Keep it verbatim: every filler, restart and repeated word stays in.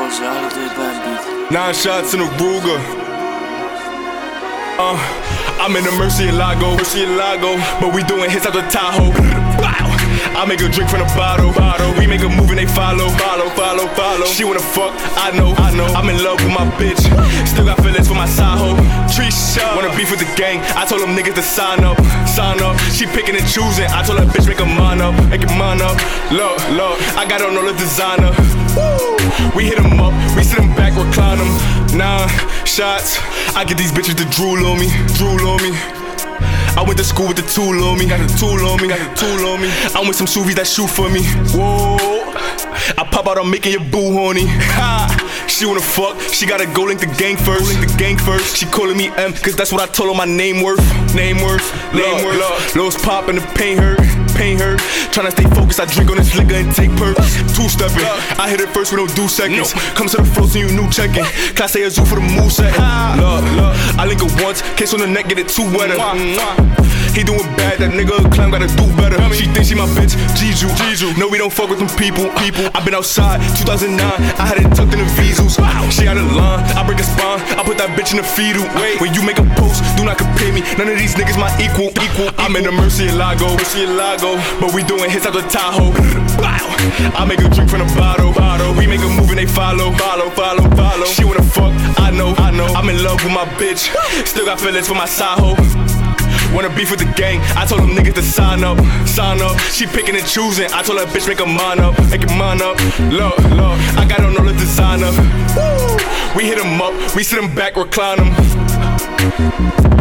Nine shots in a Ruger. Uh, I'm in the Murcielago, Murcielago, but we doing hits out the Tahoe. I make a drink from the bottle, bottle. We make a move and they follow, follow, follow, follow. She wanna fuck, I know, I know. I'm in love with my bitch, still got feelings for my side hoe. Trisha wanna beef with the gang, I told them niggas to sign up, sign up. She picking and choosing, I told her bitch make a mine up, make it mine up. Look, look, I got on all the designer. Woo. We hit them up, we sit them back, recline them. Nine shots, I get these bitches to drool on me, drool on me. I went to school with the tool on me, got the tool on me, got the tool on me. I'm with some Suvies that shoot for me. Whoa, I pop out, I'm making your boo horny. Ha, she wanna fuck, she gotta go link the gang first, link the gang first. She calling me M, cause that's what I told her my name worth, name worth, name worth. Lows pop and the pain hurt, pain hurt. Tryna stay focused, I drink on this liquor and take perks. Two-stepping, I hit it first, we don't do seconds. Come to the frozen, you new checking. Class A Azul for the move setting. Look, look, I link it once, kiss on the neck, get it too wetter. He doing bad, that nigga clown gotta do better. She thinks she my bitch, Jiju, Jiju. No, we don't fuck with them people, people. I been outside, two thousand nine, I had it tucked in the Visals. She out of line, I break a spine, I put that bitch in the fetal. Wait, when you make a post, do not compare me. None of these niggas my equal, equal. I'm in the Murcielago, Murcielago, but we doing hits out the Tahoe. I make a drink from the bottle, bottle. We make a move and they follow, follow, follow, follow. She wanna fuck, I know, I know. I'm in love with my bitch, still got feelings for my side hoe. Wanna beef with the gang, I told them niggas to sign up, sign up. She picking and choosing, I told her bitch make a mine up, make it mine up. Look, look, I got on all the designer. Woo. We hit them up, we sit them back, recline them.